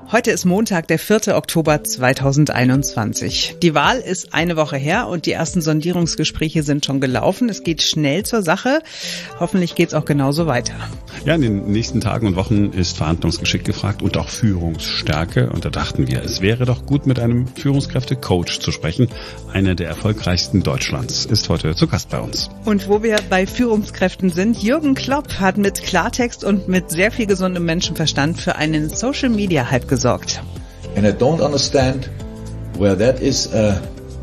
Heute ist Montag, der 4. Oktober 2021. Die Wahl ist eine Woche her und die ersten Sondierungsgespräche sind schon gelaufen. Es geht schnell zur Sache. Hoffentlich geht es auch genauso weiter. Ja, in den nächsten Tagen und Wochen ist Verhandlungsgeschick gefragt und auch Führungsstärke. Und da dachten wir, es wäre doch gut, mit einem Führungskräfte-Coach zu sprechen. Einer der erfolgreichsten Deutschlands ist heute zu Gast bei uns. Und wo wir bei Führungskräften sind, Jürgen Klopp hat mit Klartext und mit sehr viel gesundem Menschenverstand für einen Social-Media-Hype gesorgt. And I don't understand where that is a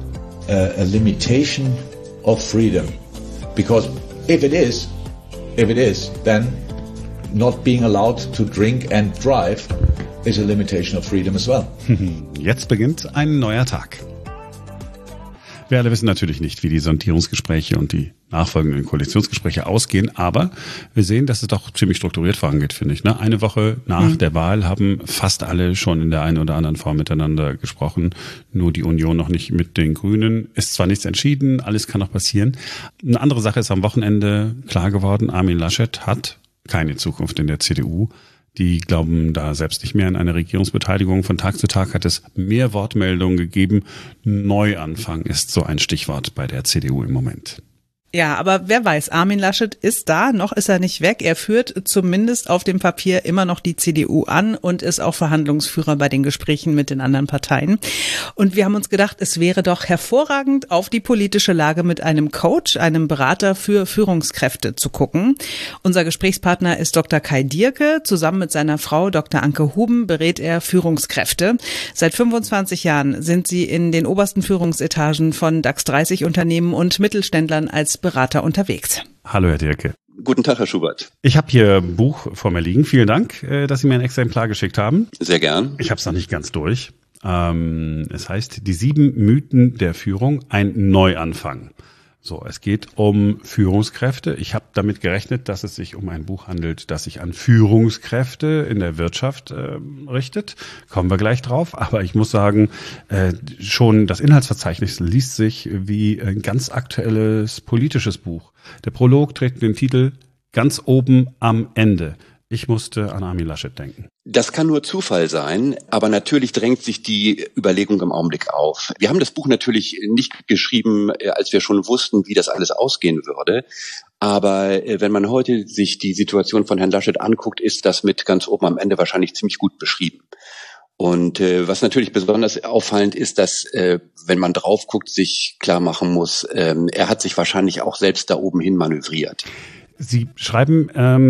limitation of freedom. Because if it is, then not being allowed to drink and drive is a limitation of freedom as well. Jetzt beginnt ein neuer Tag. Wir alle wissen natürlich nicht, wie die Sondierungsgespräche und die nachfolgenden Koalitionsgespräche ausgehen, aber wir sehen, dass es doch ziemlich strukturiert vorangeht, finde ich. Ne? Eine Woche nach der Wahl haben fast alle schon in der einen oder anderen Form miteinander gesprochen, nur die Union noch nicht mit den Grünen. Ist zwar nichts entschieden, alles kann noch passieren. Eine andere Sache ist am Wochenende klar geworden, Armin Laschet hat keine Zukunft in der CDU. Die glauben da selbst nicht mehr an eine Regierungsbeteiligung. Von Tag zu Tag hat es mehr Wortmeldungen gegeben. Neuanfang ist so ein Stichwort bei der CDU im Moment. Ja, aber wer weiß, Armin Laschet ist da, noch ist er nicht weg. Er führt zumindest auf dem Papier immer noch die CDU an und ist auch Verhandlungsführer bei den Gesprächen mit den anderen Parteien. Und wir haben uns gedacht, es wäre doch hervorragend, auf die politische Lage mit einem Coach, einem Berater für Führungskräfte zu gucken. Unser Gesprächspartner ist Dr. Kai Dierke. Zusammen mit seiner Frau Dr. Anke Huben berät er Führungskräfte. Seit 25 Jahren sind sie in den obersten Führungsetagen von DAX 30 Unternehmen und Mittelständlern als Berater unterwegs. Hallo, Herr Dierke. Guten Tag, Herr Schubert. Ich habe hier ein Buch vor mir liegen. Vielen Dank, dass Sie mir ein Exemplar geschickt haben. Sehr gern. Ich habe es noch nicht ganz durch. Es heißt, die 7 Mythen der Führung, ein Neuanfang. So, es geht um Führungskräfte. Ich habe damit gerechnet, dass es sich um ein Buch handelt, das sich an Führungskräfte in der Wirtschaft richtet. Kommen wir gleich drauf. Aber ich muss sagen, schon das Inhaltsverzeichnis liest sich wie ein ganz aktuelles politisches Buch. Der Prolog trägt den Titel Ganz oben am Ende. Ich musste an Armin Laschet denken. Das kann nur Zufall sein, aber natürlich drängt sich die Überlegung im Augenblick auf. Wir haben das Buch natürlich nicht geschrieben, als wir schon wussten, wie das alles ausgehen würde. Aber wenn man heute sich die Situation von Herrn Laschet anguckt, ist das mit ganz oben am Ende wahrscheinlich ziemlich gut beschrieben. Und was natürlich besonders auffallend ist, dass, wenn man drauf guckt, sich klar machen muss, er hat sich wahrscheinlich auch selbst da oben hin manövriert. Sie schreiben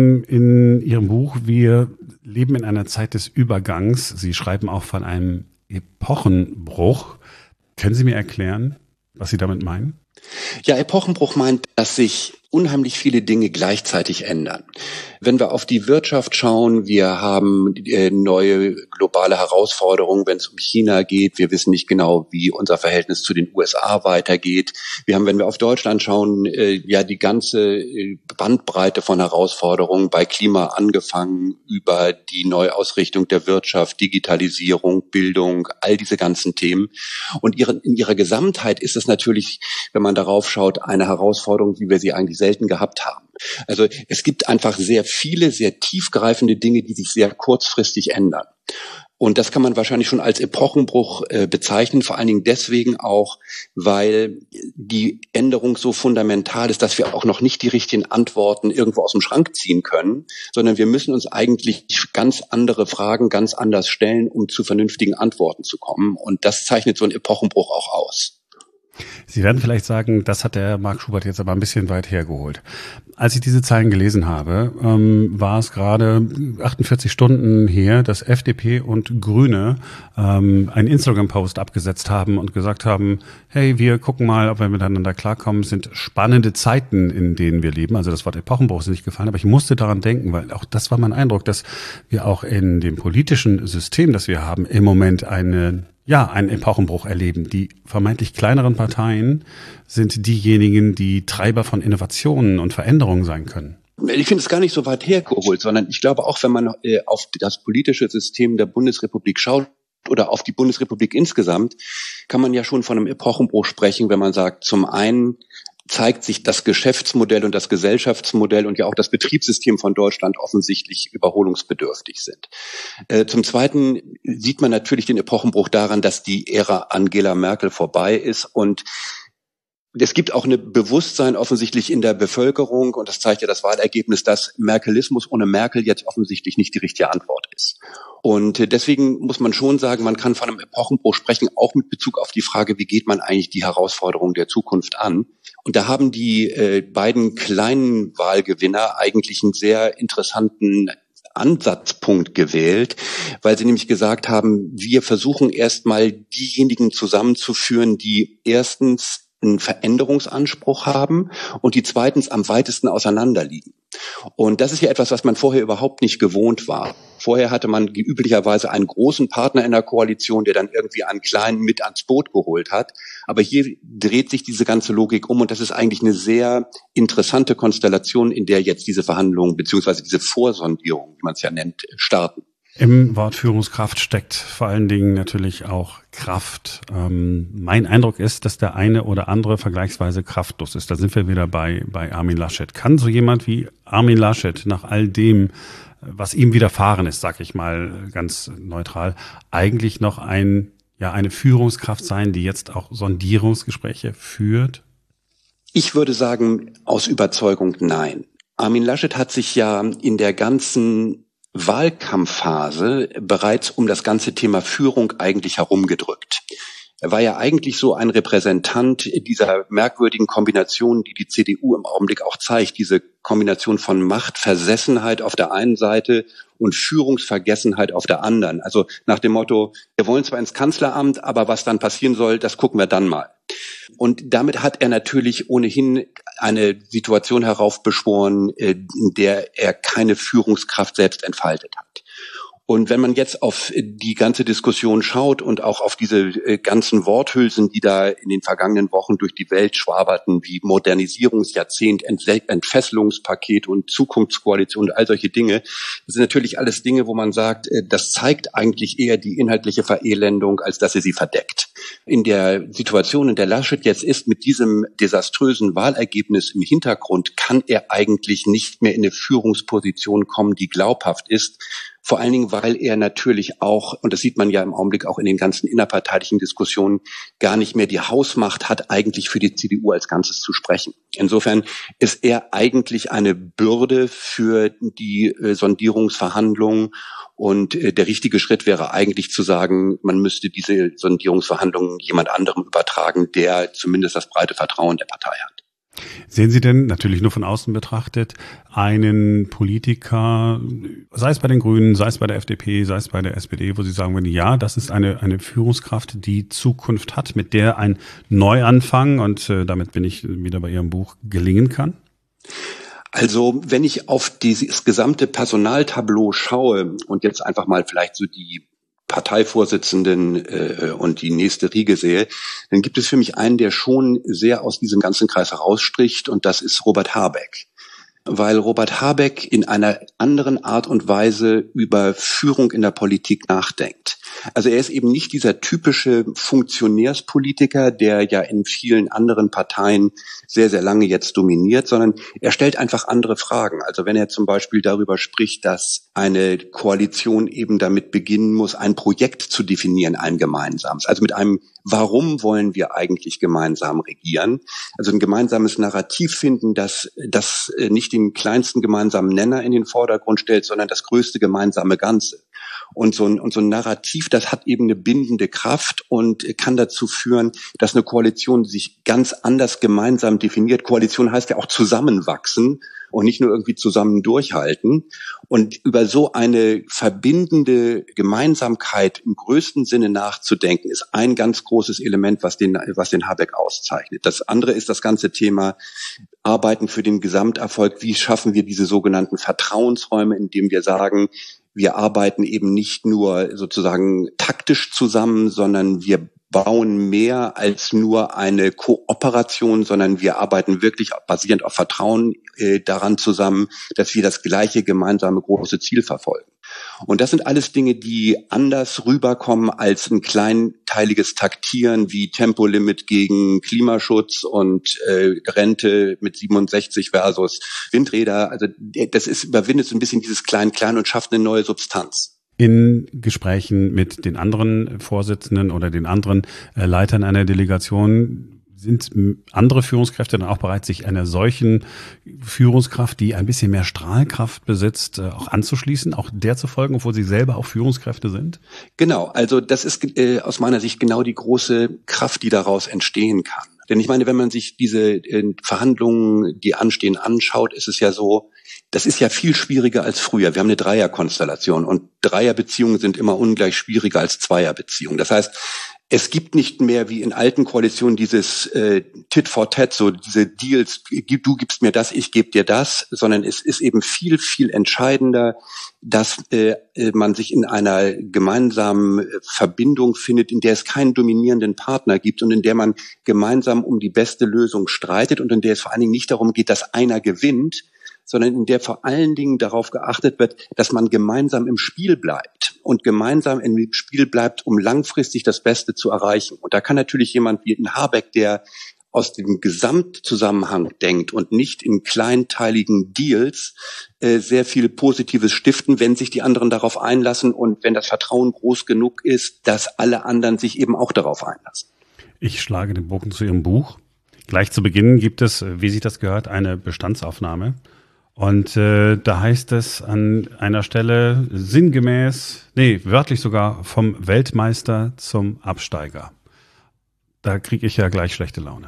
in Ihrem Buch, wir leben in einer Zeit des Übergangs. Sie schreiben auch von einem Epochenbruch. Können Sie mir erklären, was Sie damit meinen? Ja, Epochenbruch meint, dass sich unheimlich viele Dinge gleichzeitig ändern. Wenn wir auf die Wirtschaft schauen, wir haben neue globale Herausforderungen, wenn es um China geht. Wir wissen nicht genau, wie unser Verhältnis zu den USA weitergeht. Wir haben, wenn wir auf Deutschland schauen, ja die ganze Bandbreite von Herausforderungen, bei Klima angefangen über die Neuausrichtung der Wirtschaft, Digitalisierung, Bildung, all diese ganzen Themen. Und in ihrer Gesamtheit ist es natürlich, wenn man darauf schaut, eine Herausforderung, wie wir sie eigentlich selten gehabt haben. Also es gibt einfach sehr viele, sehr tiefgreifende Dinge, die sich sehr kurzfristig ändern. Und das kann man wahrscheinlich schon als Epochenbruch bezeichnen, vor allen Dingen deswegen auch, weil die Änderung so fundamental ist, dass wir auch noch nicht die richtigen Antworten irgendwo aus dem Schrank ziehen können, sondern wir müssen uns eigentlich ganz andere Fragen ganz anders stellen, um zu vernünftigen Antworten zu kommen. Und das zeichnet so einen Epochenbruch auch aus. Sie werden vielleicht sagen, das hat der Marc Schubert jetzt aber ein bisschen weit hergeholt. Als ich diese Zeilen gelesen habe, war es gerade 48 Stunden her, dass FDP und Grüne einen Instagram-Post abgesetzt haben und gesagt haben, hey, wir gucken mal, ob wir miteinander klarkommen. Es sind spannende Zeiten, in denen wir leben. Also das Wort Epochenbruch ist nicht gefallen, aber ich musste daran denken, weil auch das war mein Eindruck, dass wir auch in dem politischen System, das wir haben, im Moment einen Epochenbruch erleben. Die vermeintlich kleineren Parteien sind diejenigen, die Treiber von Innovationen und Veränderungen sein können. Ich finde es gar nicht so weit hergeholt, sondern ich glaube auch, wenn man auf das politische System der Bundesrepublik schaut oder auf die Bundesrepublik insgesamt, kann man ja schon von einem Epochenbruch sprechen, wenn man sagt, zum einen zeigt sich das Geschäftsmodell und das Gesellschaftsmodell und ja auch das Betriebssystem von Deutschland offensichtlich überholungsbedürftig sind. Zum Zweiten sieht man natürlich den Epochenbruch daran, dass die Ära Angela Merkel vorbei ist und es gibt auch ein Bewusstsein offensichtlich in der Bevölkerung, und das zeigt ja das Wahlergebnis, dass Merkelismus ohne Merkel jetzt offensichtlich nicht die richtige Antwort ist. Und deswegen muss man schon sagen, man kann von einem Epochenbruch sprechen, auch mit Bezug auf die Frage, wie geht man eigentlich die Herausforderungen der Zukunft an. Und da haben die beiden kleinen Wahlgewinner eigentlich einen sehr interessanten Ansatzpunkt gewählt, weil sie nämlich gesagt haben, wir versuchen erstmal diejenigen zusammenzuführen, die erstens einen Veränderungsanspruch haben und die zweitens am weitesten auseinanderliegen. Und das ist ja etwas, was man vorher überhaupt nicht gewohnt war. Vorher hatte man üblicherweise einen großen Partner in der Koalition, der dann irgendwie einen kleinen mit ans Boot geholt hat. Aber hier dreht sich diese ganze Logik um und das ist eigentlich eine sehr interessante Konstellation, in der jetzt diese Verhandlungen beziehungsweise diese Vorsondierung, wie man es ja nennt, starten. Im Wort Führungskraft steckt vor allen Dingen natürlich auch Kraft. Mein Eindruck ist, dass der eine oder andere vergleichsweise kraftlos ist. Da sind wir wieder bei Armin Laschet. Kann so jemand wie Armin Laschet nach all dem, was ihm widerfahren ist, sag ich mal ganz neutral, eigentlich noch eine Führungskraft sein, die jetzt auch Sondierungsgespräche führt? Ich würde sagen, aus Überzeugung nein. Armin Laschet hat sich ja in der ganzen Wahlkampfphase bereits um das ganze Thema Führung eigentlich herumgedrückt. Er war ja eigentlich so ein Repräsentant dieser merkwürdigen Kombination, die die CDU im Augenblick auch zeigt, diese Kombination von Machtversessenheit auf der einen Seite und Führungsvergessenheit auf der anderen. Also nach dem Motto, wir wollen zwar ins Kanzleramt, aber was dann passieren soll, das gucken wir dann mal. Und damit hat er natürlich ohnehin eine Situation heraufbeschworen, in der er keine Führungskraft selbst entfaltet hat. Und wenn man jetzt auf die ganze Diskussion schaut und auch auf diese ganzen Worthülsen, die da in den vergangenen Wochen durch die Welt schwaberten, wie Modernisierungsjahrzehnt, Entfesselungspaket und Zukunftskoalition und all solche Dinge, das sind natürlich alles Dinge, wo man sagt, das zeigt eigentlich eher die inhaltliche Verelendung, als dass sie verdeckt. In der Situation, in der Laschet jetzt ist, mit diesem desaströsen Wahlergebnis im Hintergrund, kann er eigentlich nicht mehr in eine Führungsposition kommen, die glaubhaft ist. Vor allen Dingen, weil er natürlich auch, und das sieht man ja im Augenblick auch in den ganzen innerparteilichen Diskussionen, gar nicht mehr die Hausmacht hat, eigentlich für die CDU als Ganzes zu sprechen. Insofern ist er eigentlich eine Bürde für die Sondierungsverhandlungen. Und der richtige Schritt wäre eigentlich zu sagen, man müsste diese Sondierungsverhandlungen jemand anderem übertragen, der zumindest das breite Vertrauen der Partei hat. Sehen Sie denn, natürlich nur von außen betrachtet, einen Politiker, sei es bei den Grünen, sei es bei der FDP, sei es bei der SPD, wo Sie sagen würden, ja, das ist eine Führungskraft, die Zukunft hat, mit der ein Neuanfang, und damit bin ich wieder bei Ihrem Buch, gelingen kann? Also wenn ich auf dieses gesamte Personaltableau schaue und jetzt einfach mal vielleicht so die Parteivorsitzenden und die nächste Riege sehe, dann gibt es für mich einen, der schon sehr aus diesem ganzen Kreis herausstricht, und das ist Robert Habeck. Weil Robert Habeck in einer anderen Art und Weise über Führung in der Politik nachdenkt. Also er ist eben nicht dieser typische Funktionärspolitiker, der ja in vielen anderen Parteien sehr, sehr lange jetzt dominiert, sondern er stellt einfach andere Fragen. Also wenn er zum Beispiel darüber spricht, dass eine Koalition eben damit beginnen muss, ein Projekt zu definieren, ein gemeinsames. Also mit einem, warum wollen wir eigentlich gemeinsam regieren? Also ein gemeinsames Narrativ finden, das nicht den kleinsten gemeinsamen Nenner in den Vordergrund stellt, sondern das größte gemeinsame Ganze. Und so ein Narrativ, das hat eben eine bindende Kraft und kann dazu führen, dass eine Koalition sich ganz anders gemeinsam definiert. Koalition heißt ja auch zusammenwachsen und nicht nur irgendwie zusammen durchhalten. Und über so eine verbindende Gemeinsamkeit im größten Sinne nachzudenken, ist ein ganz großes Element, was den Habeck auszeichnet. Das andere ist das ganze Thema Arbeiten für den Gesamterfolg. Wie schaffen wir diese sogenannten Vertrauensräume, indem wir sagen, wir arbeiten eben nicht nur sozusagen taktisch zusammen, sondern wir bauen mehr als nur eine Kooperation, sondern wir arbeiten wirklich basierend auf Vertrauen daran zusammen, dass wir das gleiche gemeinsame große Ziel verfolgen. Und das sind alles Dinge, die anders rüberkommen als ein kleinteiliges Taktieren wie Tempolimit gegen Klimaschutz und Rente mit 67 versus Windräder. Also das überwindet so ein bisschen dieses Klein-Klein und schafft eine neue Substanz. In Gesprächen mit den anderen Vorsitzenden oder den anderen Leitern einer Delegation sind andere Führungskräfte dann auch bereit, sich einer solchen Führungskraft, die ein bisschen mehr Strahlkraft besitzt, auch anzuschließen, auch der zu folgen, obwohl sie selber auch Führungskräfte sind? Genau, also das ist aus meiner Sicht genau die große Kraft, die daraus entstehen kann. Denn ich meine, wenn man sich diese Verhandlungen, die anstehen, anschaut, ist es ja so, das ist ja viel schwieriger als früher. Wir haben eine Dreierkonstellation und Dreierbeziehungen sind immer ungleich schwieriger als Zweierbeziehungen. Das heißt, es gibt nicht mehr wie in alten Koalitionen dieses Tit for Tat, so diese Deals, du gibst mir das, ich gebe dir das, sondern es ist eben viel, viel entscheidender, dass man sich in einer gemeinsamen Verbindung findet, in der es keinen dominierenden Partner gibt und in der man gemeinsam um die beste Lösung streitet und in der es vor allen Dingen nicht darum geht, dass einer gewinnt, sondern in der vor allen Dingen darauf geachtet wird, dass man gemeinsam im Spiel bleibt und gemeinsam im Spiel bleibt, um langfristig das Beste zu erreichen. Und da kann natürlich jemand wie ein Habeck, der aus dem Gesamtzusammenhang denkt und nicht in kleinteiligen Deals, sehr viel Positives stiften, wenn sich die anderen darauf einlassen und wenn das Vertrauen groß genug ist, dass alle anderen sich eben auch darauf einlassen. Ich schlage den Bogen zu Ihrem Buch. Gleich zu Beginn gibt es, wie sich das gehört, eine Bestandsaufnahme. Und da heißt es an einer Stelle sinngemäß, wörtlich sogar, vom Weltmeister zum Absteiger. Da kriege ich ja gleich schlechte Laune.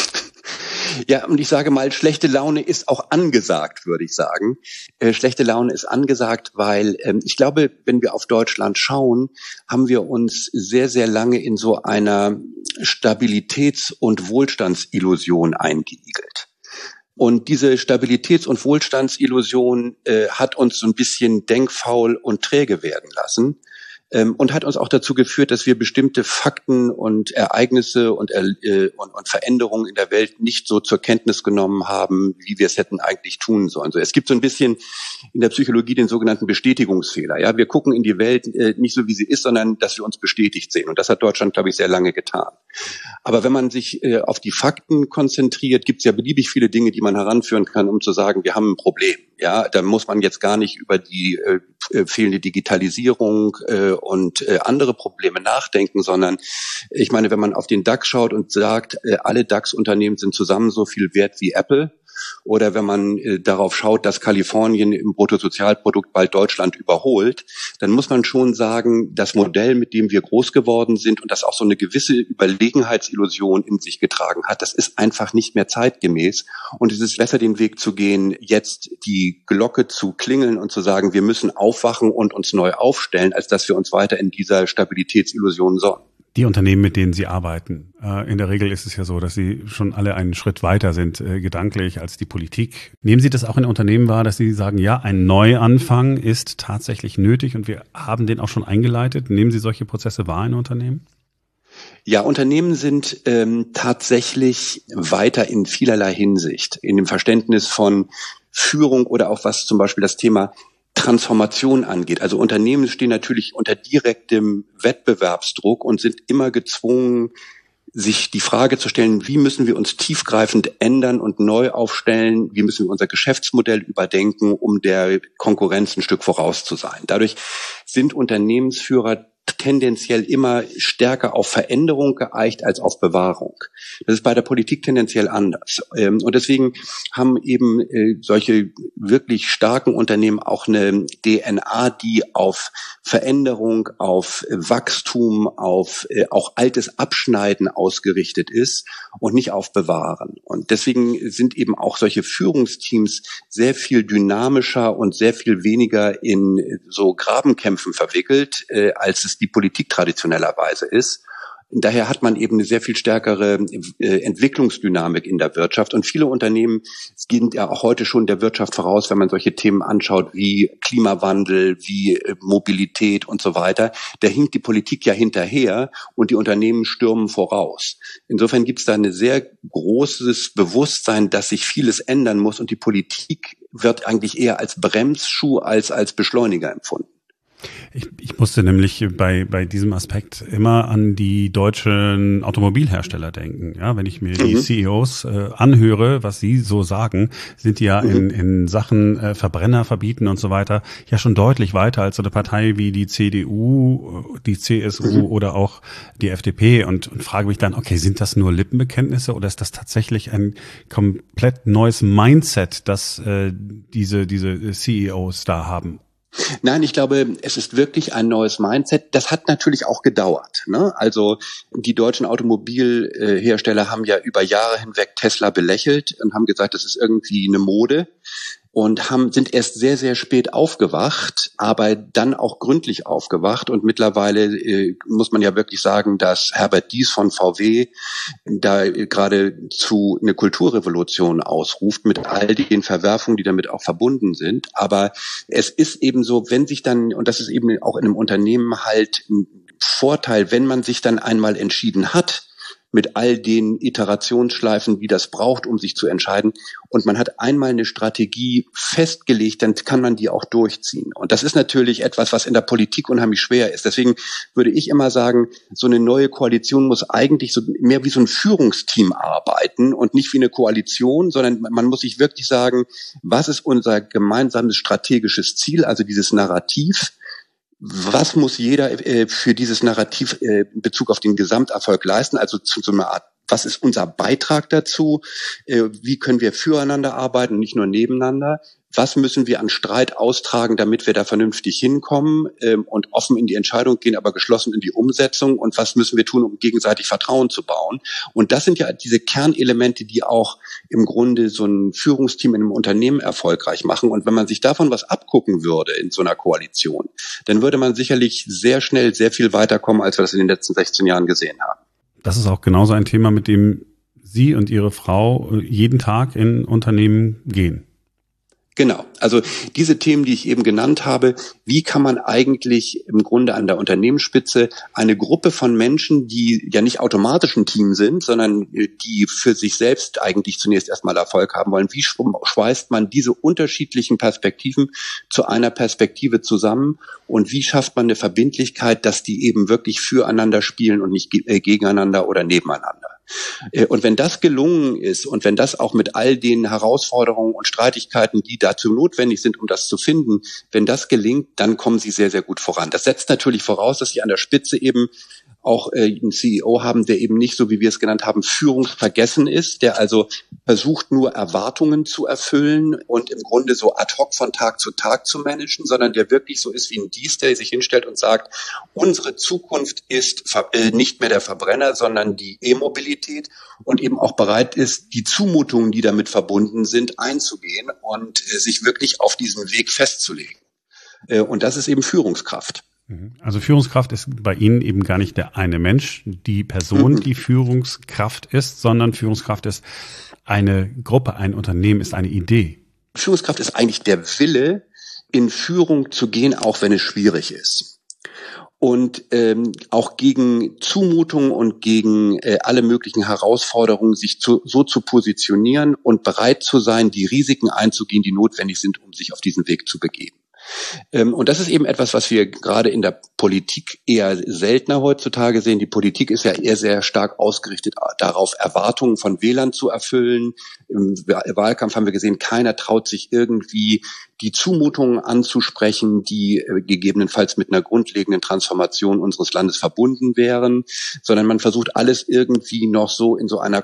Ja, und ich sage mal, schlechte Laune ist auch angesagt, würde ich sagen. Schlechte Laune ist angesagt, weil ich glaube, wenn wir auf Deutschland schauen, haben wir uns sehr, sehr lange in so einer Stabilitäts- und Wohlstandsillusion eingeigelt. Und diese Stabilitäts- und Wohlstandsillusion hat uns so ein bisschen denkfaul und träge werden lassen. Und hat uns auch dazu geführt, dass wir bestimmte Fakten und Ereignisse und Veränderungen in der Welt nicht so zur Kenntnis genommen haben, wie wir es hätten eigentlich tun sollen. Also es gibt so ein bisschen in der Psychologie den sogenannten Bestätigungsfehler. Ja, wir gucken in die Welt nicht so, wie sie ist, sondern dass wir uns bestätigt sehen. Und das hat Deutschland, glaube ich, sehr lange getan. Aber wenn man sich auf die Fakten konzentriert, gibt es ja beliebig viele Dinge, die man heranführen kann, um zu sagen, wir haben ein Problem. Ja, da muss man jetzt gar nicht über die fehlende Digitalisierung und andere Probleme nachdenken, sondern ich meine, wenn man auf den DAX schaut und sagt, alle DAX-Unternehmen sind zusammen so viel wert wie Apple, oder wenn man darauf schaut, dass Kalifornien im Bruttosozialprodukt bald Deutschland überholt, dann muss man schon sagen, das Modell, mit dem wir groß geworden sind und das auch so eine gewisse Überlegenheitsillusion in sich getragen hat, das ist einfach nicht mehr zeitgemäß. Und es ist besser, den Weg zu gehen, jetzt die Glocke zu klingeln und zu sagen, wir müssen aufwachen und uns neu aufstellen, als dass wir uns weiter in dieser Stabilitätsillusion sonnen. Die Unternehmen, mit denen Sie arbeiten, in der Regel ist es ja so, dass Sie schon alle einen Schritt weiter sind, gedanklich, als die Politik. Nehmen Sie das auch in Unternehmen wahr, dass Sie sagen, ja, ein Neuanfang ist tatsächlich nötig und wir haben den auch schon eingeleitet? Nehmen Sie solche Prozesse wahr in Unternehmen? Ja, Unternehmen sind tatsächlich weiter in vielerlei Hinsicht, in dem Verständnis von Führung oder auch was zum Beispiel das Thema Transformation angeht. Also Unternehmen stehen natürlich unter direktem Wettbewerbsdruck und sind immer gezwungen, sich die Frage zu stellen, wie müssen wir uns tiefgreifend ändern und neu aufstellen, wie müssen wir unser Geschäftsmodell überdenken, um der Konkurrenz ein Stück voraus zu sein. Dadurch sind Unternehmensführer tendenziell immer stärker auf Veränderung geeicht als auf Bewahrung. Das ist bei der Politik tendenziell anders. Und deswegen haben eben solche wirklich starken Unternehmen auch eine DNA, die auf Veränderung, auf Wachstum, auf auch altes Abschneiden ausgerichtet ist und nicht auf Bewahren. Und deswegen sind eben auch solche Führungsteams sehr viel dynamischer und sehr viel weniger in so Grabenkämpfen verwickelt, als es die Politik traditionellerweise ist. Daher hat man eben eine sehr viel stärkere Entwicklungsdynamik in der Wirtschaft. Und viele Unternehmen gehen ja auch heute schon der Wirtschaft voraus, wenn man solche Themen anschaut wie Klimawandel, wie Mobilität und so weiter. Da hinkt die Politik ja hinterher und die Unternehmen stürmen voraus. Insofern gibt es da ein sehr großes Bewusstsein, dass sich vieles ändern muss und die Politik wird eigentlich eher als Bremsschuh als Beschleuniger empfunden. Ich musste nämlich bei diesem Aspekt immer an die deutschen Automobilhersteller denken. Ja, wenn ich mir die CEOs anhöre, was sie so sagen, sind die ja in Sachen Verbrenner verbieten und so weiter ja schon deutlich weiter als so eine Partei wie die CDU, die CSU oder auch die FDP und frage mich dann, okay, sind das nur Lippenbekenntnisse oder ist das tatsächlich ein komplett neues Mindset, das diese CEOs da haben? Nein, ich glaube, es ist wirklich ein neues Mindset. Das hat natürlich auch gedauert, ne? Also die deutschen Automobilhersteller haben ja über Jahre hinweg Tesla belächelt und haben gesagt, das ist irgendwie eine Mode. Und sind erst sehr, sehr spät aufgewacht, aber dann auch gründlich aufgewacht. Und mittlerweile muss man ja wirklich sagen, dass Herbert Diess von VW da geradezu eine Kulturrevolution ausruft mit all den Verwerfungen, die damit auch verbunden sind. Aber es ist eben so, wenn sich dann, und das ist eben auch in einem Unternehmen halt ein Vorteil, wenn man sich dann einmal entschieden hat, mit all den Iterationsschleifen, wie das braucht, um sich zu entscheiden. Und man hat einmal eine Strategie festgelegt, dann kann man die auch durchziehen. Und das ist natürlich etwas, was in der Politik unheimlich schwer ist. Deswegen würde ich immer sagen, so eine neue Koalition muss eigentlich so mehr wie so ein Führungsteam arbeiten und nicht wie eine Koalition, sondern man muss sich wirklich sagen, was ist unser gemeinsames strategisches Ziel, also dieses Narrativ. Was muss jeder für dieses Narrativ in Bezug auf den Gesamterfolg leisten? Also zu so einer Art, was ist unser Beitrag dazu? Wie können wir füreinander arbeiten, nicht nur nebeneinander? Was müssen wir an Streit austragen, damit wir da vernünftig hinkommen und offen in die Entscheidung gehen, aber geschlossen in die Umsetzung? Und was müssen wir tun, um gegenseitig Vertrauen zu bauen? Und das sind ja diese Kernelemente, die auch im Grunde so ein Führungsteam in einem Unternehmen erfolgreich machen. Und wenn man sich davon was abgucken würde in so einer Koalition, dann würde man sicherlich sehr schnell sehr viel weiterkommen, als wir das in den letzten 16 Jahren gesehen haben. Das ist auch genauso ein Thema, mit dem Sie und Ihre Frau jeden Tag in Unternehmen gehen. Genau. Also diese Themen, die ich eben genannt habe, wie kann man eigentlich im Grunde an der Unternehmensspitze eine Gruppe von Menschen, die ja nicht automatisch ein Team sind, sondern die für sich selbst eigentlich zunächst erstmal Erfolg haben wollen, wie schweißt man diese unterschiedlichen Perspektiven zu einer Perspektive zusammen und wie schafft man eine Verbindlichkeit, dass die eben wirklich füreinander spielen und nicht gegeneinander oder nebeneinander. Und wenn das gelungen ist und wenn das auch mit all den Herausforderungen und Streitigkeiten, die dazu notwendig sind, um das zu finden, wenn das gelingt, dann kommen sie sehr, sehr gut voran. Das setzt natürlich voraus, dass sie an der Spitze eben auch einen CEO haben, der eben nicht, so wie wir es genannt haben, führungsvergessen ist, der also versucht, nur Erwartungen zu erfüllen und im Grunde so ad hoc von Tag zu Tag zu managen, sondern der wirklich so ist wie ein Diess, der sich hinstellt und sagt, unsere Zukunft ist nicht mehr der Verbrenner, sondern die E-Mobilität und eben auch bereit ist, die Zumutungen, die damit verbunden sind, einzugehen und sich wirklich auf diesen Weg festzulegen. Und das ist eben Führungskraft. Also Führungskraft ist bei Ihnen eben gar nicht der eine Mensch, die Person, die Führungskraft ist, sondern Führungskraft ist eine Gruppe, ein Unternehmen, ist eine Idee. Führungskraft ist eigentlich der Wille, in Führung zu gehen, auch wenn es schwierig ist. Und auch gegen Zumutungen und gegen alle möglichen Herausforderungen sich so zu positionieren und bereit zu sein, die Risiken einzugehen, die notwendig sind, um sich auf diesen Weg zu begeben. Und das ist eben etwas, was wir gerade in der Politik eher seltener heutzutage sehen. Die Politik ist ja eher sehr stark ausgerichtet darauf, Erwartungen von Wählern zu erfüllen. Im Wahlkampf haben wir gesehen, keiner traut sich irgendwie die Zumutungen anzusprechen, die gegebenenfalls mit einer grundlegenden Transformation unseres Landes verbunden wären, sondern man versucht alles irgendwie noch so in so einer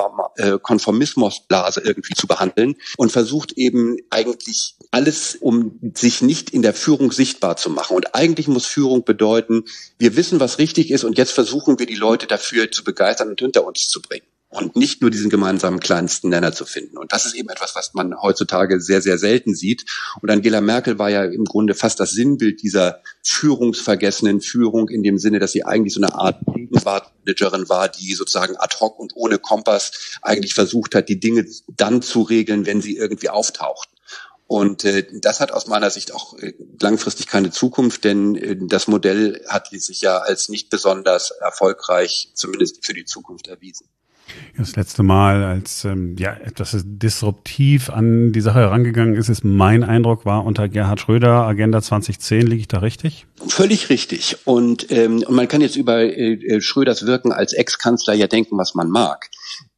Konformismusblase irgendwie zu behandeln und versucht eben eigentlich alles, um sich nicht in der Führung sichtbar zu machen. Und eigentlich muss Führung bedeuten, wir wissen, was richtig ist und jetzt versuchen wir, die Leute dafür zu begeistern und hinter uns zu bringen. und nicht nur diesen gemeinsamen kleinsten Nenner zu finden. Und das ist eben etwas, was man heutzutage sehr, sehr selten sieht. Und Angela Merkel war ja im Grunde fast das Sinnbild dieser führungsvergessenen Führung in dem Sinne, dass sie eigentlich so eine Art Gegenwartmanagerin war, die sozusagen ad hoc und ohne Kompass eigentlich versucht hat, die Dinge dann zu regeln, wenn sie irgendwie auftauchten. Und das hat aus meiner Sicht auch langfristig keine Zukunft, denn das Modell hat sich ja als nicht besonders erfolgreich, zumindest für die Zukunft, erwiesen. Das letzte Mal, als etwas disruptiv an die Sache herangegangen ist mein Eindruck, war unter Gerhard Schröder, Agenda 2010. Liege ich da richtig? Völlig richtig. Und man kann jetzt über Schröders Wirken als Ex-Kanzler ja denken, was man mag.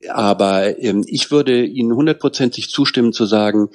Aber ich würde Ihnen 100%ig zustimmen zu sagen,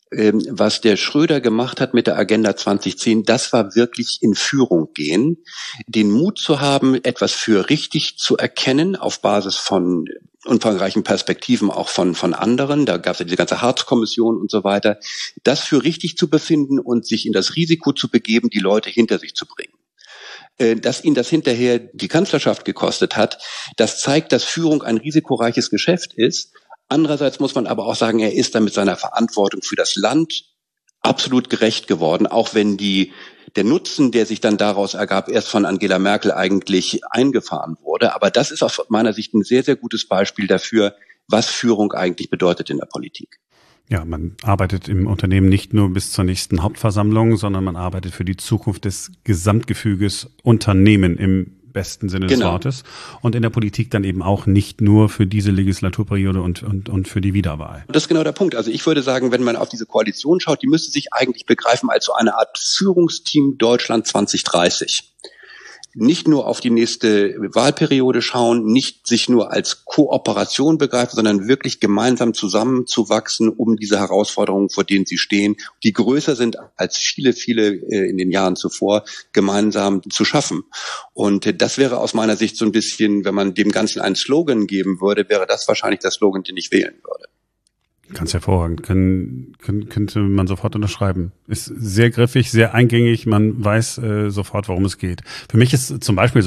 was der Schröder gemacht hat mit der Agenda 2010, das war wirklich in Führung gehen, den Mut zu haben, etwas für richtig zu erkennen auf Basis von umfangreichen Perspektiven auch von anderen. Da gab es ja diese ganze Hartz-Kommission und so weiter. Das für richtig zu befinden und sich in das Risiko zu begeben, die Leute hinter sich zu bringen. Dass ihn das hinterher die Kanzlerschaft gekostet hat, das zeigt, dass Führung ein risikoreiches Geschäft ist. Andererseits muss man aber auch sagen, er ist dann mit seiner Verantwortung für das Land absolut gerecht geworden, auch wenn der Nutzen, der sich dann daraus ergab, erst von Angela Merkel eigentlich eingefahren wurde. Aber das ist aus meiner Sicht ein sehr, sehr gutes Beispiel dafür, was Führung eigentlich bedeutet in der Politik. Ja, man arbeitet im Unternehmen nicht nur bis zur nächsten Hauptversammlung, sondern man arbeitet für die Zukunft des Gesamtgefüges Unternehmen im besten Sinne des Wortes. Und in der Politik dann eben auch nicht nur für diese Legislaturperiode und für die Wiederwahl. Das ist genau der Punkt. Also ich würde sagen, wenn man auf diese Koalition schaut, die müsste sich eigentlich begreifen als so eine Art Führungsteam Deutschland 2030. Nicht nur auf die nächste Wahlperiode schauen, nicht sich nur als Kooperation begreifen, sondern wirklich gemeinsam zusammenzuwachsen, um diese Herausforderungen, vor denen sie stehen, die größer sind als viele in den Jahren zuvor, gemeinsam zu schaffen. Und das wäre aus meiner Sicht so ein bisschen, wenn man dem Ganzen einen Slogan geben würde, wäre das wahrscheinlich der Slogan, den ich wählen würde. Ganz hervorragend. Könnte man sofort unterschreiben. Ist sehr griffig, sehr eingängig. Man weiß sofort, worum es geht. Für mich ist zum Beispiel so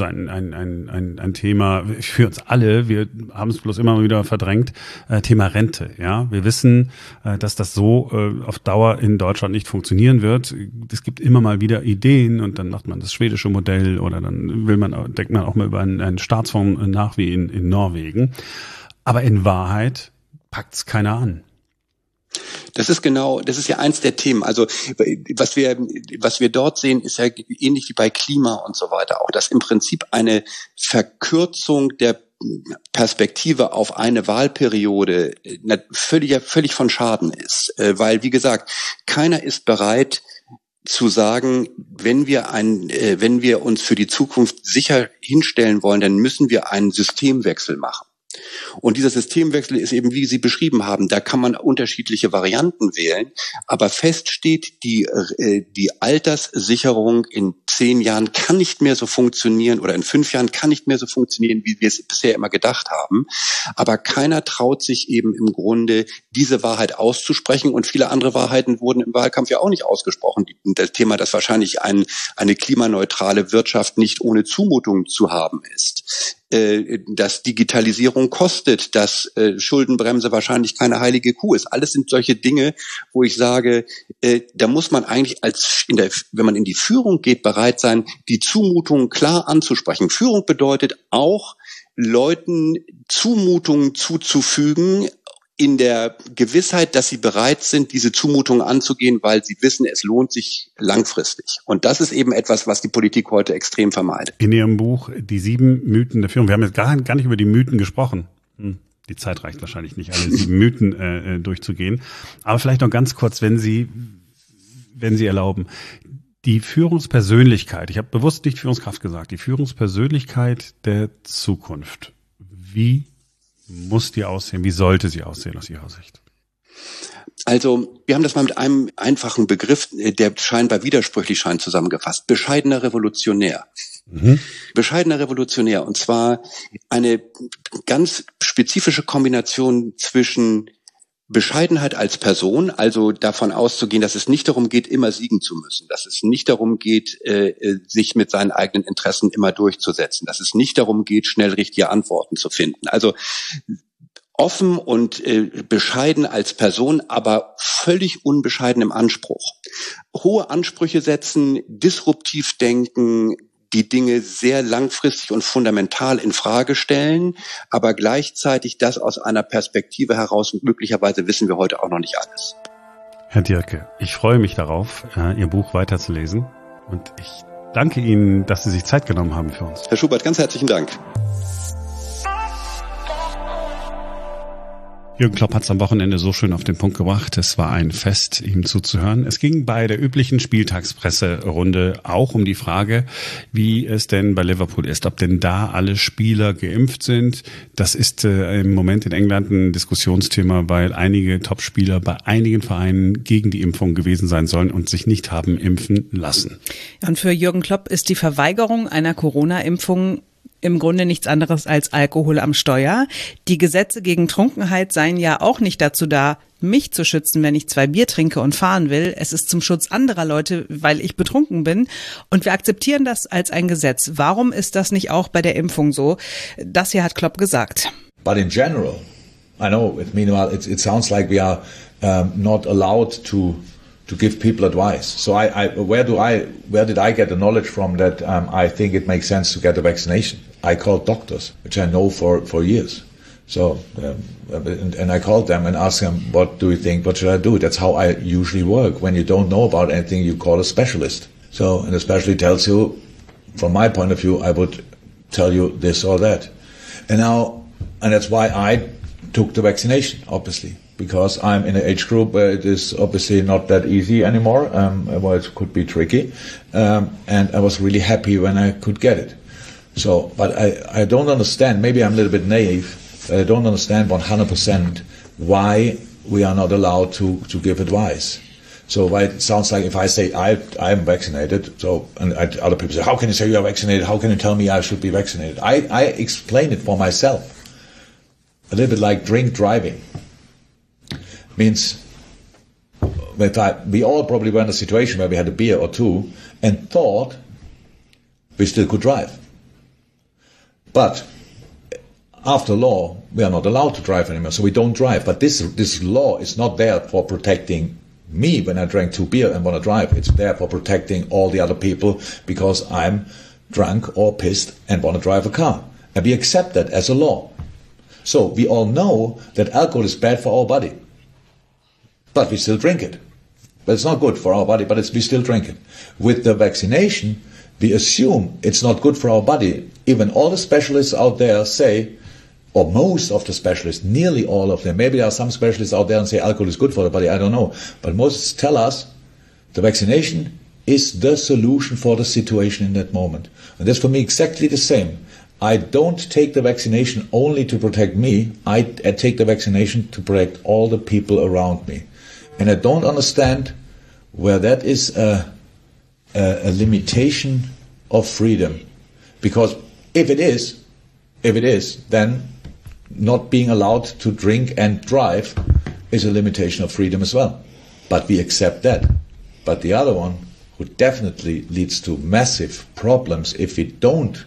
ein Thema, für uns alle, wir haben es bloß immer wieder verdrängt, Thema Rente. Ja, wir wissen, dass das so auf Dauer in Deutschland nicht funktionieren wird. Es gibt immer mal wieder Ideen und dann macht man das schwedische Modell oder dann denkt man auch mal über einen Staatsfonds nach wie in Norwegen. Aber in Wahrheit packt's keiner an. Das ist ja eins der Themen. Also was wir dort sehen, ist ja ähnlich wie bei Klima und so weiter auch, dass im Prinzip eine Verkürzung der Perspektive auf eine Wahlperiode völlig von Schaden ist. Weil, wie gesagt, keiner ist bereit zu sagen, wenn wir uns für die Zukunft sicher hinstellen wollen, dann müssen wir einen Systemwechsel machen. Und dieser Systemwechsel ist eben, wie Sie beschrieben haben, da kann man unterschiedliche Varianten wählen, aber fest steht, die Alterssicherung in 10 Jahren kann nicht mehr so funktionieren oder in 5 Jahren kann nicht mehr so funktionieren, wie wir es bisher immer gedacht haben. Aber keiner traut sich eben im Grunde, diese Wahrheit auszusprechen und viele andere Wahrheiten wurden im Wahlkampf ja auch nicht ausgesprochen. Das Thema, dass wahrscheinlich eine klimaneutrale Wirtschaft nicht ohne Zumutungen zu haben ist. Dass Digitalisierung kostet, dass Schuldenbremse wahrscheinlich keine heilige Kuh ist. Alles sind solche Dinge, wo ich sage, da muss man eigentlich wenn man in die Führung geht, bereit sein, die Zumutungen klar anzusprechen. Führung bedeutet auch, Leuten Zumutungen zuzufügen, in der Gewissheit, dass sie bereit sind, diese Zumutungen anzugehen, weil sie wissen, es lohnt sich langfristig. Und das ist eben etwas, was die Politik heute extrem vermeidet. In Ihrem Buch Die 7 Mythen der Führung, wir haben jetzt gar nicht über die Mythen gesprochen. Die Zeit reicht wahrscheinlich nicht, alle 7 Mythen durchzugehen. Aber vielleicht noch ganz kurz, wenn Sie erlauben. Die Führungspersönlichkeit, ich habe bewusst nicht Führungskraft gesagt, die Führungspersönlichkeit der Zukunft. Wie muss die aussehen? Wie sollte sie aussehen aus Ihrer Sicht? Also, wir haben das mal mit einem einfachen Begriff, der scheinbar widersprüchlich scheint, zusammengefasst. Bescheidener Revolutionär. Bescheidener Revolutionär. Und zwar eine ganz spezifische Kombination zwischen Bescheidenheit als Person, also davon auszugehen, dass es nicht darum geht, immer siegen zu müssen, dass es nicht darum geht, sich mit seinen eigenen Interessen immer durchzusetzen, dass es nicht darum geht, schnell richtige Antworten zu finden. Also offen und bescheiden als Person, aber völlig unbescheiden im Anspruch. Hohe Ansprüche setzen, disruptiv denken, die Dinge sehr langfristig und fundamental in Frage stellen, aber gleichzeitig das aus einer Perspektive heraus, und möglicherweise wissen wir heute auch noch nicht alles. Herr Dierke, ich freue mich darauf, Ihr Buch weiterzulesen, und ich danke Ihnen, dass Sie sich Zeit genommen haben für uns. Herr Schubert, ganz herzlichen Dank. Jürgen Klopp hat es am Wochenende so schön auf den Punkt gebracht. Es war ein Fest, ihm zuzuhören. Es ging bei der üblichen Spieltagspresserunde auch um die Frage, wie es denn bei Liverpool ist, ob denn da alle Spieler geimpft sind. Das ist im Moment in England ein Diskussionsthema, weil einige Topspieler bei einigen Vereinen gegen die Impfung gewesen sein sollen und sich nicht haben impfen lassen. Und für Jürgen Klopp ist die Verweigerung einer Corona-Impfung im Grunde nichts anderes als Alkohol am Steuer. Die Gesetze gegen Trunkenheit seien ja auch nicht dazu da, mich zu schützen, wenn ich 2 Bier trinke und fahren will. Es ist zum Schutz anderer Leute, weil ich betrunken bin. Und wir akzeptieren das als ein Gesetz. Warum ist das nicht auch bei der Impfung so? Das hier hat Klopp gesagt. But in general, I know, meanwhile, it sounds like we are not allowed to give people advice. So where did I get the knowledge from that I think it makes sense to get a vaccination? I called doctors, which I know for years. So, and I called them and asked them, what do you think, what should I do? That's how I usually work. When you don't know about anything, you call a specialist. So, and the specialist tells you, from my point of view, I would tell you this or that. And that's why I took the vaccination, obviously. Because I'm in an age group where it is obviously not that easy anymore, where it could be tricky, and I was really happy when I could get it. So, but I don't understand, maybe I'm a little bit naive, but I don't understand 100% why we are not allowed to give advice. So why it sounds like if I say I'm vaccinated, so and other people say, how can you say you are vaccinated? How can you tell me I should be vaccinated? I explain it for myself. A little bit like drink driving. Means we all probably were in a situation where we had a beer or two and thought we still could drive. But after law, we are not allowed to drive anymore, so we don't drive. But this law is not there for protecting me when I drank 2 beer and want to drive. It's there for protecting all the other people because I'm drunk or pissed and want to drive a car. And we accept that as a law. So we all know that alcohol is bad for our body. But we still drink it. But it's not good for our body, but we still drink it. With the vaccination, we assume it's not good for our body. Even all the specialists out there say, or most of the specialists, nearly all of them, maybe there are some specialists out there and say alcohol is good for the body, I don't know. But most tell us the vaccination is the solution for the situation in that moment. And that's for me exactly the same. I don't take the vaccination only to protect me. I take the vaccination to protect all the people around me. And I don't understand where that is a limitation of freedom. Because if it is, then not being allowed to drink and drive is a limitation of freedom as well. But we accept that. But the other one, who definitely leads to massive problems if we don't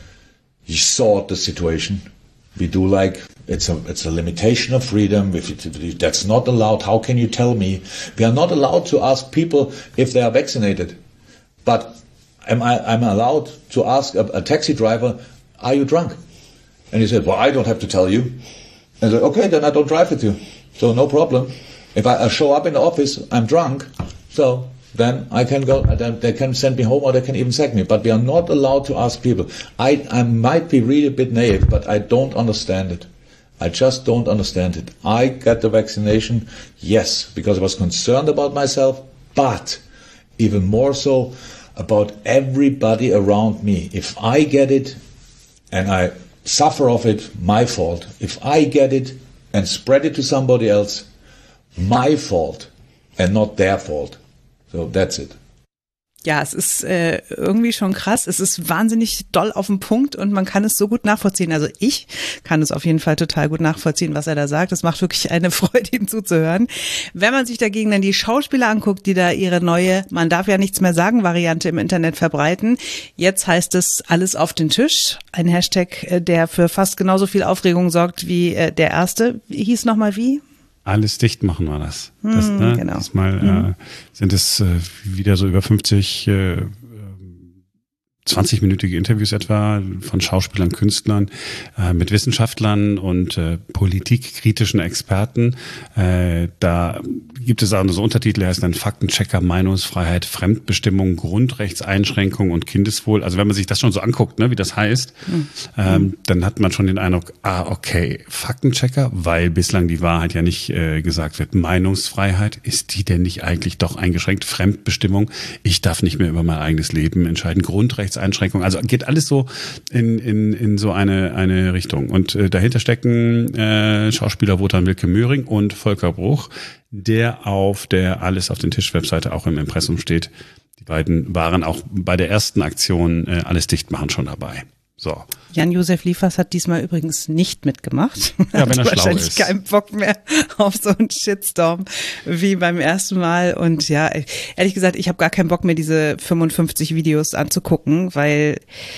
sort the situation, we do like it's a limitation of freedom. If that's not allowed, how can you tell me? We are not allowed to ask people if they are vaccinated. But I'm allowed to ask a taxi driver, are you drunk? And he said, well, I don't have to tell you. And I said, okay, then I don't drive with you. So no problem. If I show up in the office, I'm drunk, so then I can go, they can send me home or they can even sack me. But we are not allowed to ask people. I might be really a bit naive, but I don't understand it. I just don't understand it. I got the vaccination, yes, because I was concerned about myself, but even more so about everybody around me. If I get it and I suffer of it, my fault. If I get it and spread it to somebody else, my fault and not their fault. So that's it. Ja, es ist irgendwie schon krass. Es ist wahnsinnig doll auf den Punkt und man kann es so gut nachvollziehen. Also ich kann es auf jeden Fall total gut nachvollziehen, was er da sagt. Es macht wirklich eine Freude, ihm zuzuhören. Wenn man sich dagegen dann die Schauspieler anguckt, die da ihre neue "Man darf ja nichts mehr sagen" Variante im Internet verbreiten. Jetzt heißt es "Alles auf den Tisch". Ein Hashtag, der für fast genauso viel Aufregung sorgt wie der erste. Hieß nochmal wie? Alles dicht machen war das. Genau. Diesmal sind es wieder so über 50 20-minütige Interviews etwa von Schauspielern, Künstlern, mit Wissenschaftlern und politikkritischen Experten. Da gibt es auch so Untertitel, der heißt dann Faktenchecker, Meinungsfreiheit, Fremdbestimmung, Grundrechtseinschränkung und Kindeswohl. Also wenn man sich das schon so anguckt, ne, wie das heißt, dann hat man schon den Eindruck, okay, Faktenchecker, weil bislang die Wahrheit ja nicht gesagt wird. Meinungsfreiheit, ist die denn nicht eigentlich doch eingeschränkt? Fremdbestimmung, ich darf nicht mehr über mein eigenes Leben entscheiden. Grundrechtseinschränkung, also geht alles so in so eine Richtung. Und dahinter stecken Schauspieler Wotan Wilke Möhring und Volker Bruch, der auf der Alles auf den Tisch Webseite auch im Impressum steht. Die beiden waren auch bei der ersten Aktion Alles dicht machen schon dabei. So. Jan-Josef Liefers hat diesmal übrigens nicht mitgemacht. Ja, wenn er schlau wahrscheinlich ist. Keinen Bock mehr auf so einen Shitstorm wie beim ersten Mal. Und ja, ehrlich gesagt, ich habe gar keinen Bock mehr, diese 55 Videos anzugucken, weil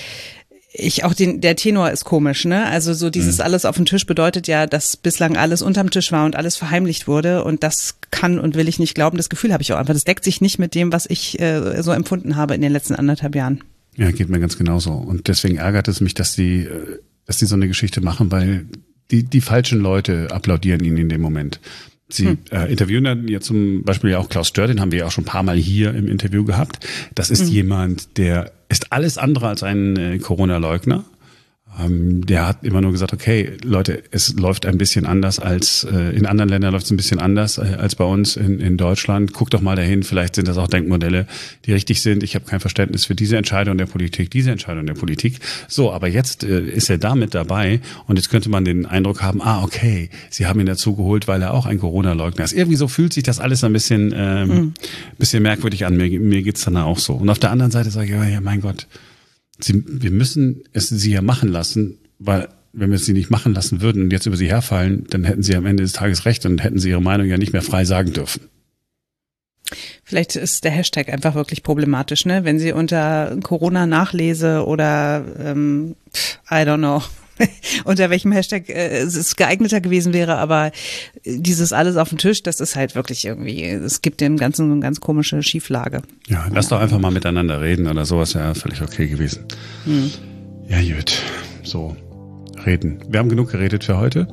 der Tenor ist komisch, ne? Also so dieses Alles auf den Tisch bedeutet ja, dass bislang alles unterm Tisch war und alles verheimlicht wurde. Und das kann und will ich nicht glauben. Das Gefühl habe ich auch einfach. Das deckt sich nicht mit dem, was ich so empfunden habe in den letzten 1,5 Jahren. Ja, geht mir ganz genauso. Und deswegen ärgert es mich, dass die so eine Geschichte machen, weil die falschen Leute applaudieren ihnen in dem Moment. Sie interviewen dann ja zum Beispiel ja auch Klaus Stör, den haben wir ja auch schon ein paar Mal hier im Interview gehabt. Das ist jemand, der ist alles andere als ein Corona-Leugner. Der hat immer nur gesagt, okay, Leute, es läuft ein bisschen anders als in anderen Ländern läuft es ein bisschen anders als bei uns in Deutschland. Guckt doch mal dahin, vielleicht sind das auch Denkmodelle, die richtig sind. Ich habe kein Verständnis für diese Entscheidung der Politik, diese Entscheidung der Politik. So, aber jetzt ist er da mit dabei und jetzt könnte man den Eindruck haben, okay, sie haben ihn dazu geholt, weil er auch ein Corona-Leugner ist. Irgendwie so fühlt sich das alles ein bisschen merkwürdig an. Mir geht's dann auch so. Und auf der anderen Seite sage ich, ja, mein Gott, wir müssen sie ja machen lassen, weil wenn wir sie nicht machen lassen würden und jetzt über sie herfallen, dann hätten sie am Ende des Tages recht und hätten sie ihre Meinung ja nicht mehr frei sagen dürfen. Vielleicht ist der Hashtag einfach wirklich problematisch, ne? Wenn sie unter Corona nachlese oder I don't know, unter welchem Hashtag es geeigneter gewesen wäre, aber dieses Alles auf den Tisch, das ist halt wirklich irgendwie, es gibt dem Ganzen so eine ganz komische Schieflage. Ja, lass doch einfach mal miteinander reden oder sowas, ja, völlig okay gewesen. Ja, gut, so, reden. Wir haben genug geredet für heute.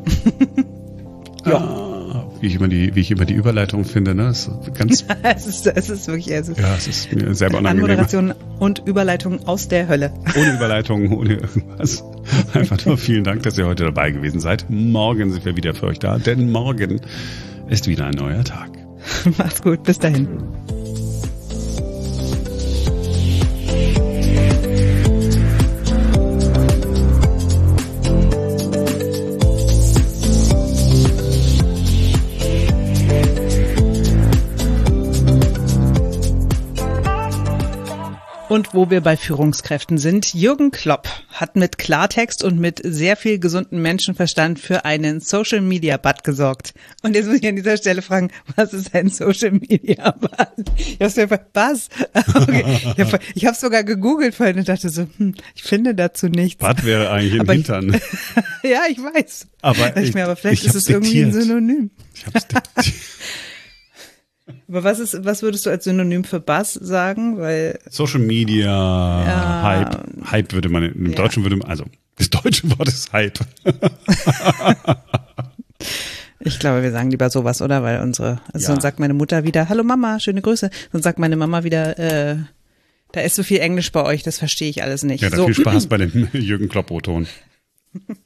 Ja. Wie ich immer die Überleitung finde, ne? Das ist ganz es ist wirklich, es ist mir selber unangenehm. Anmoderation und Überleitung aus der Hölle. Ohne Überleitung, ohne irgendwas. Einfach nur vielen Dank, dass ihr heute dabei gewesen seid. Morgen sind wir wieder für euch da, denn morgen ist wieder ein neuer Tag. Macht's gut, bis dahin. Und wo wir bei Führungskräften sind, Jürgen Klopp hat mit Klartext und mit sehr viel gesundem Menschenverstand für einen Social-Media-Bud gesorgt. Und jetzt muss ich an dieser Stelle fragen, was ist ein Social-Media-Bud? Was? Okay. Ich habe sogar gegoogelt vorhin und dachte so, ich finde dazu nichts. Bud wäre eigentlich im Hintern. Ja, ich weiß. Aber vielleicht ist es irgendwie ein Synonym. Ich hab's diktiert. Aber was würdest du als Synonym für Buzz sagen? Weil Social Media, Hype würde man, im Deutschen würde man, also das deutsche Wort ist Hype. Ich glaube, wir sagen lieber sowas, oder? Weil sonst sagt meine Mutter wieder, hallo Mama, schöne Grüße. Sonst sagt meine Mama wieder, da ist so viel Englisch bei euch, das verstehe ich alles nicht. Ja, dann viel Spaß bei dem Jürgen Klopp-O-Ton.